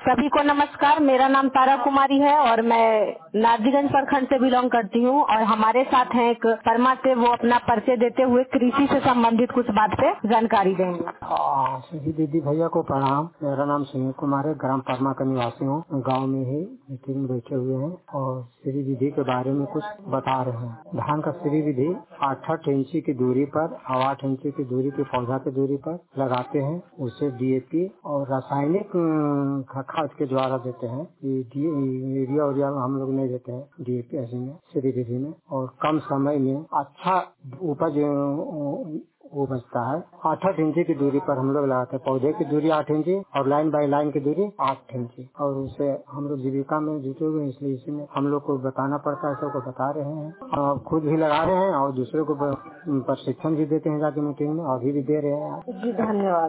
सभी को नमस्कार। मेरा नाम तारा कुमारी है और मैं नारजीगंज प्रखंड से बिलोंग करती हूँ और हमारे साथ हैं एक परमा से, वो अपना परिचय देते हुए कृषि से संबंधित कुछ बात पे जानकारी देंगे। सभी दीदी भैया को प्रणाम। मेरा नाम सुनील कुमार है, ग्राम परमा का निवासी हूँ। गांव में ही मीटिंग में बैठे हुए हैं और श्री विधि के बारे में कुछ बता रहे हैं। धान का श्री विधि 8 इंची की दूरी पर और 8 इंची की दूरी की पौधा की दूरी पर लगाते हैं। उसे डीएपी और रासायनिक खाद के द्वारा देते हैं। यूरिया उरिया हम लोग नहीं देते हैं डीएपी ऐसे में श्री विधि में, और कम समय में अच्छा उपज वो बचता है। 8 इंची की दूरी पर हम लोग लगाते हैं। पौधे की दूरी 8 इंची और लाइन बाय लाइन की दूरी 8 इंची, और उसे हम लोग जीविका में जुटे हुए हैं, इसलिए इसमें हम लोग को बताना पड़ता है। सबको बता रहे हैं और खुद भी लगा रहे हैं और दूसरे को प्रशिक्षण भी देते हैं जाके मीटिंग में, अभी भी दे रहे हैं। जी धन्यवाद।